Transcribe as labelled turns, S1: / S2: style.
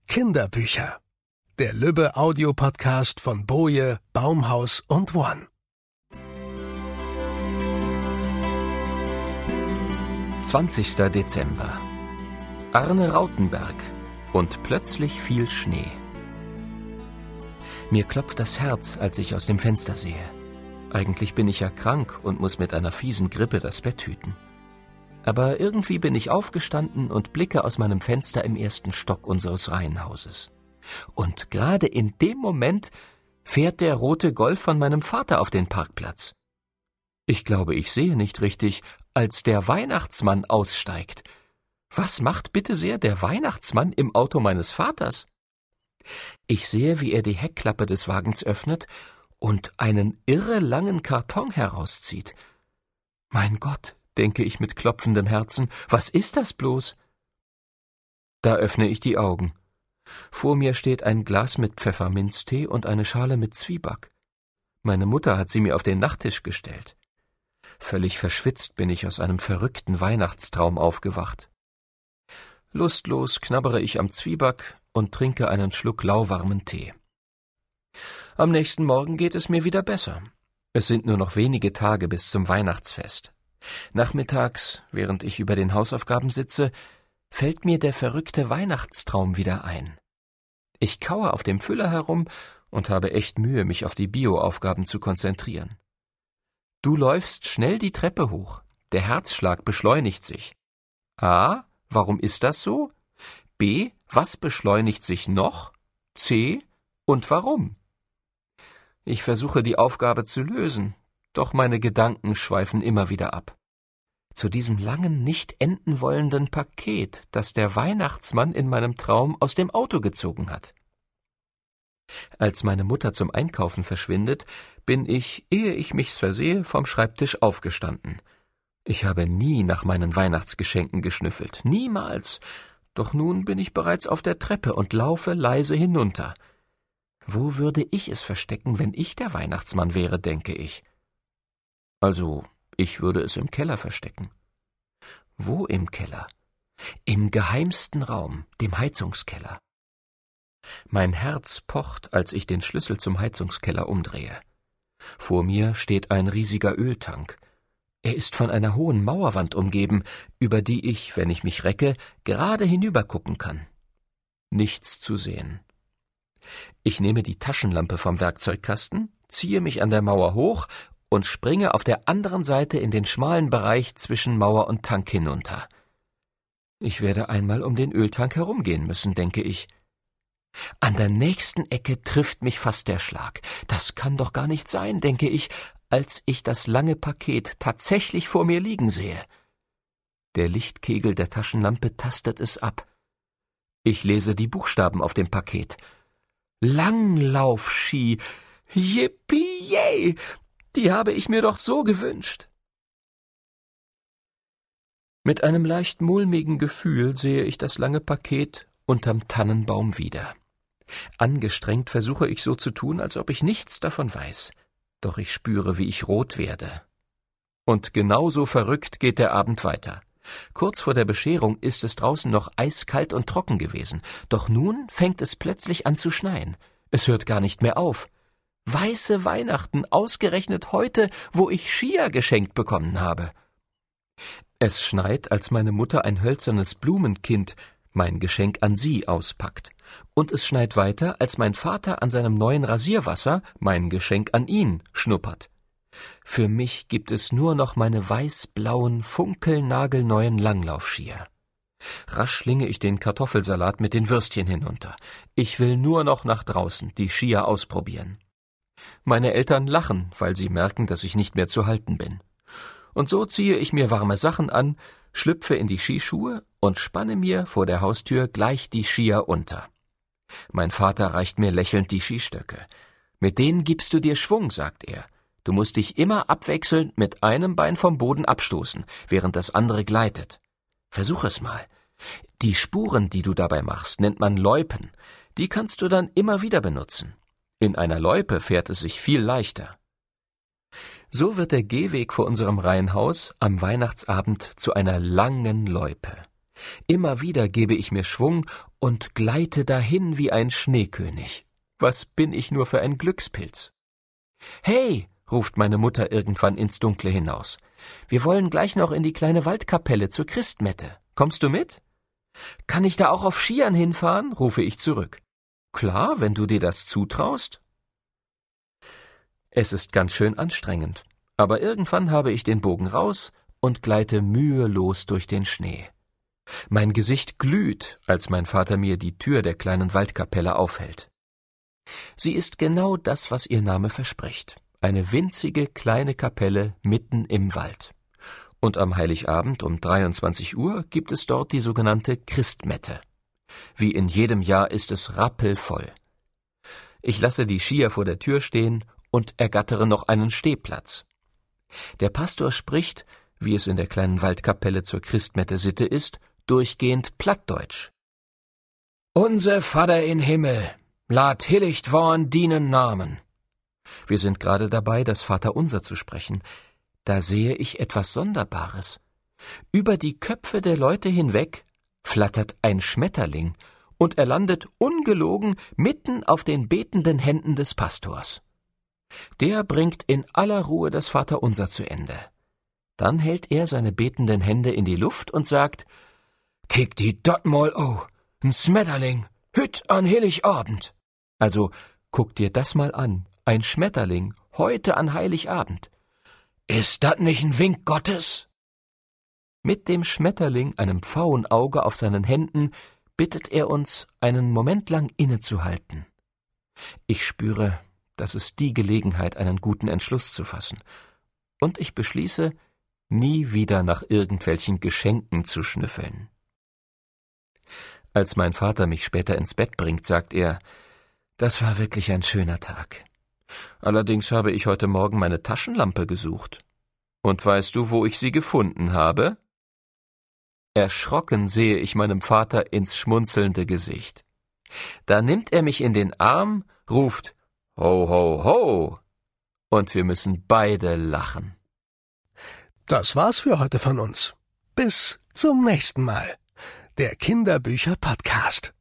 S1: Kinderbücher. Der Lübbe-Audio-Podcast von Boje, Baumhaus und One.
S2: 20. Dezember. Arne Rautenberg und plötzlich fiel Schnee. Mir klopft das Herz, als ich aus dem Fenster sehe. Eigentlich bin ich ja krank und muss mit einer fiesen Grippe das Bett hüten. Aber irgendwie bin ich aufgestanden und blicke aus meinem Fenster im ersten Stock unseres Reihenhauses. Und gerade in dem Moment fährt der rote Golf von meinem Vater auf den Parkplatz. Ich glaube, ich sehe nicht richtig, als der Weihnachtsmann aussteigt. Was macht bitte sehr der Weihnachtsmann im Auto meines Vaters? Ich sehe, wie er die Heckklappe des Wagens öffnet und einen irre langen Karton herauszieht. Mein Gott, denke ich mit klopfendem Herzen, was ist das bloß? Da öffne ich die Augen. Vor mir steht ein Glas mit Pfefferminztee und eine Schale mit Zwieback. Meine Mutter hat sie mir auf den Nachttisch gestellt. Völlig verschwitzt bin ich aus einem verrückten Weihnachtstraum aufgewacht. Lustlos knabbere ich am Zwieback und trinke einen Schluck lauwarmen Tee. Am nächsten Morgen geht es mir wieder besser. Es sind nur noch wenige Tage bis zum Weihnachtsfest. Nachmittags, während ich über den Hausaufgaben sitze, fällt mir der verrückte Weihnachtstraum wieder ein. Ich kaue auf dem Füller herum und habe echt Mühe, mich auf die Bio-Aufgaben zu konzentrieren. Du läufst schnell die Treppe hoch. Der Herzschlag beschleunigt sich. A. Warum ist das so? B. Was beschleunigt sich noch? C. Und warum? Ich versuche die Aufgabe zu lösen, doch meine Gedanken schweifen immer wieder ab. Zu diesem langen, nicht enden wollenden Paket, das der Weihnachtsmann in meinem Traum aus dem Auto gezogen hat. Als meine Mutter zum Einkaufen verschwindet, bin ich, ehe ich mich's versehe, vom Schreibtisch aufgestanden. Ich habe nie nach meinen Weihnachtsgeschenken geschnüffelt, niemals. Doch nun bin ich bereits auf der Treppe und laufe leise hinunter. Wo würde ich es verstecken, wenn ich der Weihnachtsmann wäre, denke ich. Also, ich würde es im Keller verstecken. Wo im Keller? Im geheimsten Raum, dem Heizungskeller. Mein Herz pocht, als ich den Schlüssel zum Heizungskeller umdrehe. Vor mir steht ein riesiger Öltank. Er ist von einer hohen Mauerwand umgeben, über die ich, wenn ich mich recke, gerade hinübergucken kann. Nichts zu sehen. Ich nehme die Taschenlampe vom Werkzeugkasten, ziehe mich an der Mauer hoch und springe auf der anderen Seite in den schmalen Bereich zwischen Mauer und Tank hinunter. Ich werde einmal um den Öltank herumgehen müssen, denke ich. An der nächsten Ecke trifft mich fast der Schlag. Das kann doch gar nicht sein, denke ich, als ich das lange Paket tatsächlich vor mir liegen sehe. Der Lichtkegel der Taschenlampe tastet es ab. Ich lese die Buchstaben auf dem Paket. Langlaufski. Yippie-yay! Die habe ich mir doch so gewünscht. Mit einem leicht mulmigen Gefühl sehe ich das lange Paket unterm Tannenbaum wieder. Angestrengt versuche ich so zu tun, als ob ich nichts davon weiß. Doch ich spüre, wie ich rot werde. Und genauso verrückt geht der Abend weiter. Kurz vor der Bescherung ist es draußen noch eiskalt und trocken gewesen. Doch nun fängt es plötzlich an zu schneien. Es hört gar nicht mehr auf. Weiße Weihnachten, ausgerechnet heute, wo ich Skier geschenkt bekommen habe. Es schneit, als meine Mutter ein hölzernes Blumenkind, mein Geschenk an sie, auspackt. Und es schneit weiter, als mein Vater an seinem neuen Rasierwasser, mein Geschenk an ihn, schnuppert. Für mich gibt es nur noch meine weiß-blauen, funkelnagelneuen Langlaufskier. Rasch schlinge ich den Kartoffelsalat mit den Würstchen hinunter. Ich will nur noch nach draußen die Skier ausprobieren. Meine Eltern lachen, weil sie merken, dass ich nicht mehr zu halten bin. Und so ziehe ich mir warme Sachen an, schlüpfe in die Skischuhe und spanne mir vor der Haustür gleich die Skier unter. Mein Vater reicht mir lächelnd die Skistöcke. Mit denen gibst du dir Schwung, sagt er. Du musst dich immer abwechselnd mit einem Bein vom Boden abstoßen, während das andere gleitet. Versuch es mal. Die Spuren, die du dabei machst, nennt man Loipen. Die kannst du dann immer wieder benutzen. In einer Loipe fährt es sich viel leichter. So wird der Gehweg vor unserem Reihenhaus am Weihnachtsabend zu einer langen Loipe. Immer wieder gebe ich mir Schwung und gleite dahin wie ein Schneekönig. Was bin ich nur für ein Glückspilz? »Hey«, ruft meine Mutter irgendwann ins Dunkle hinaus, »wir wollen gleich noch in die kleine Waldkapelle zur Christmette. Kommst du mit?« »Kann ich da auch auf Skiern hinfahren?«, rufe ich zurück. »Klar, wenn du dir das zutraust.« Es ist ganz schön anstrengend, aber irgendwann habe ich den Bogen raus und gleite mühelos durch den Schnee. Mein Gesicht glüht, als mein Vater mir die Tür der kleinen Waldkapelle aufhält. Sie ist genau das, was ihr Name verspricht. Eine winzige kleine Kapelle mitten im Wald. Und am Heiligabend um 23 Uhr gibt es dort die sogenannte Christmette. Wie in jedem Jahr ist es rappelvoll. Ich lasse die Skier vor der Tür stehen und ergattere noch einen Stehplatz. Der Pastor spricht, wie es in der kleinen Waldkapelle zur Christmette Sitte ist, durchgehend Plattdeutsch. »Unser Vater in Himmel, lad hilligt worn dienen Namen.« Wir sind gerade dabei, das Vaterunser zu sprechen. Da sehe ich etwas Sonderbares. Über die Köpfe der Leute hinweg flattert ein Schmetterling, und er landet ungelogen mitten auf den betenden Händen des Pastors. Der bringt in aller Ruhe das Vaterunser zu Ende. Dann hält er seine betenden Hände in die Luft und sagt: »Kick die dort mal oh, n Schmetterling, hüt an Heiligabend.« Also, guck dir das mal an, ein Schmetterling, heute an Heiligabend. Ist das nicht ein Wink Gottes? Mit dem Schmetterling, einem Pfauenauge auf seinen Händen, bittet er uns, einen Moment lang innezuhalten. Ich spüre, das ist die Gelegenheit, einen guten Entschluss zu fassen. Und ich beschließe, nie wieder nach irgendwelchen Geschenken zu schnüffeln. Als mein Vater mich später ins Bett bringt, sagt er: »Das war wirklich ein schöner Tag. Allerdings habe ich heute Morgen meine Taschenlampe gesucht. Und weißt du, wo ich sie gefunden habe?« Erschrocken sehe ich meinem Vater ins schmunzelnde Gesicht. Da nimmt er mich in den Arm, ruft: »Ho, ho, ho!« Und wir müssen beide lachen.
S1: Das war's für heute von uns. Bis zum nächsten Mal. Der Kinderbücher-Podcast.